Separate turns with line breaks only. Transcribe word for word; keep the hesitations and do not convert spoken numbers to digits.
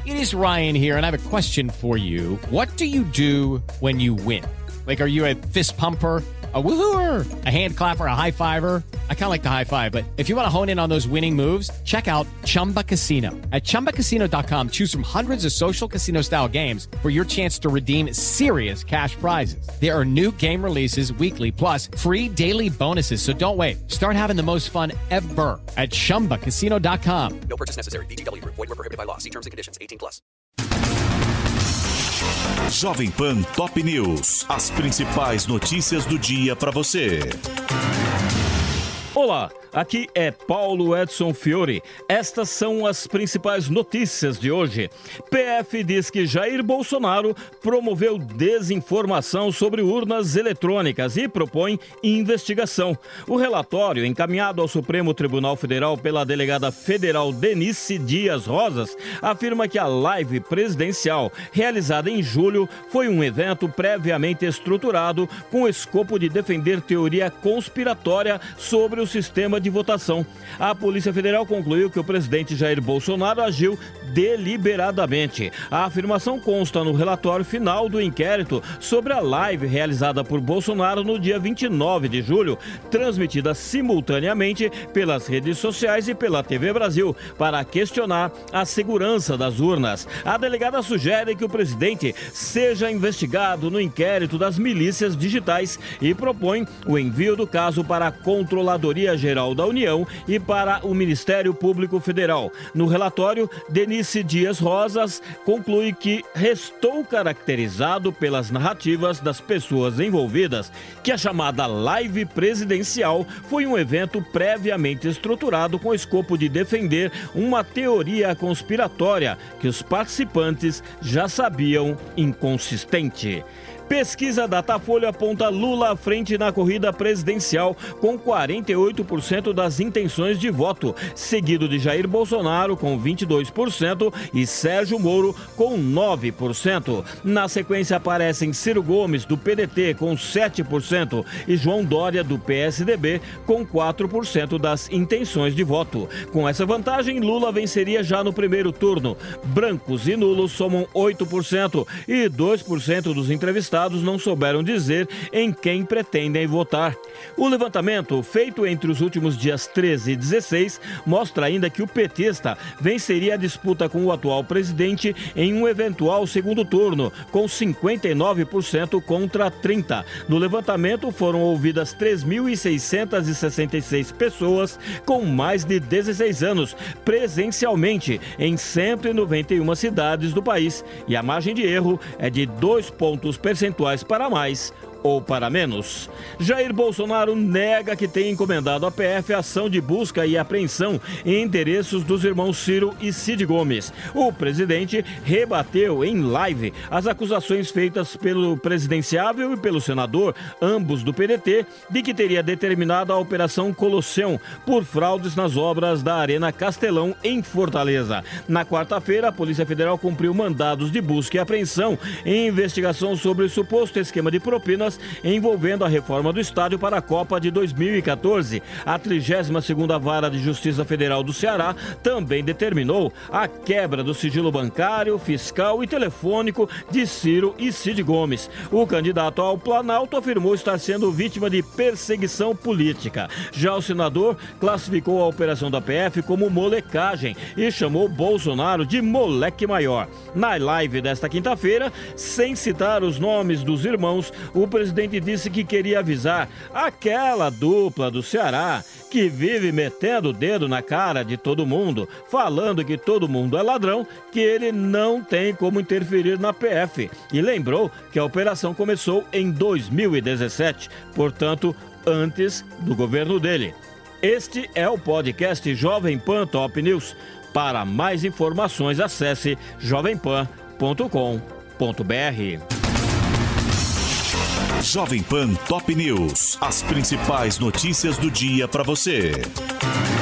It is Ryan here, and I have a question for you. What do you do when you win? Like, are you a fist pumper, a woohooer, a hand clapper, a high fiver? I kind of like the high five, but if you want to hone in on those winning moves, check out Chumba Casino. At chumba casino dot com, choose from hundreds of social casino style games for your chance to redeem serious cash prizes. There are new game releases weekly, plus free daily bonuses. So don't wait. Start having the most fun ever at chumba casino dot com.
No purchase necessary. V G W Group. Void where prohibited by law. See terms and conditions. eighteen plus.
Jovem Pan Top News. As principais notícias do dia para você.
Olá, aqui é Paulo Edson Fiore. Estas são as principais notícias de hoje. P F diz que Jair Bolsonaro promoveu desinformação sobre urnas eletrônicas e propõe investigação. O relatório, encaminhado ao Supremo Tribunal Federal pela delegada federal Denise Dias Rosas, afirma que a live presidencial, realizada em julho, foi um evento previamente estruturado com o escopo de defender teoria conspiratória sobre o sistema de votação. A Polícia Federal concluiu que o presidente Jair Bolsonaro agiu deliberadamente. A afirmação consta no relatório final do inquérito sobre a live realizada por Bolsonaro no dia vinte e nove de julho, transmitida simultaneamente pelas redes sociais e pela T V Brasil, para questionar a segurança das urnas. A delegada sugere que o presidente seja investigado no inquérito das milícias digitais e propõe o envio do caso para a Controladoria Geral da União e para o Ministério Público Federal. No relatório, Denise Dias Rosas conclui que restou caracterizado pelas narrativas das pessoas envolvidas que a chamada live presidencial foi um evento previamente estruturado com o escopo de defender uma teoria conspiratória que os participantes já sabiam inconsistente. Pesquisa Datafolha aponta Lula à frente na corrida presidencial com quarenta e oito por cento das intenções de voto, seguido de Jair Bolsonaro com vinte e dois por cento e Sérgio Moro com nove por cento. Na sequência aparecem Ciro Gomes, do P D T, com sete por cento e João Dória, do P S D B, com quatro por cento das intenções de voto. Com essa vantagem, Lula venceria já no primeiro turno. Brancos e nulos somam oito por cento e dois por cento dos entrevistados não souberam dizer em quem pretendem votar. O levantamento, feito entre os últimos dias treze e dezesseis, mostra ainda que o petista venceria a disputa com o atual presidente em um eventual segundo turno, com cinquenta e nove por cento contra trinta por cento. No levantamento foram ouvidas três mil seiscentas e sessenta e seis pessoas com mais de dezesseis anos, presencialmente, em cento e noventa e uma cidades do país, e a margem de erro é de dois pontos percentuais para mais ou para menos. Jair Bolsonaro nega que tenha encomendado à P F ação de busca e apreensão em endereços dos irmãos Ciro e Cid Gomes. O presidente rebateu em live as acusações feitas pelo presidenciável e pelo senador, ambos do P D T, de que teria determinado a Operação Colosseum por fraudes nas obras da Arena Castelão, em Fortaleza. Na quarta-feira, a Polícia Federal cumpriu mandados de busca e apreensão em investigação sobre o suposto esquema de propinas envolvendo a reforma do estádio para a Copa de dois mil e quatorze. A trigésima segunda Vara de Justiça Federal do Ceará também determinou a quebra do sigilo bancário, fiscal e telefônico de Ciro e Cid Gomes. O candidato ao Planalto afirmou estar sendo vítima de perseguição política. Já o senador classificou a operação da P F como molecagem e chamou Bolsonaro de moleque maior. Na live desta quinta-feira, sem citar os nomes dos irmãos, o O presidente disse que queria avisar aquela dupla do Ceará que vive metendo o dedo na cara de todo mundo, falando que todo mundo é ladrão, que ele não tem como interferir na P F. E lembrou que a operação começou em dois mil e dezessete, portanto, antes do governo dele. Este é o podcast Jovem Pan Top News. Para mais informações, acesse jovem pan ponto com ponto br.
Jovem Pan Top News. As principais notícias do dia para você.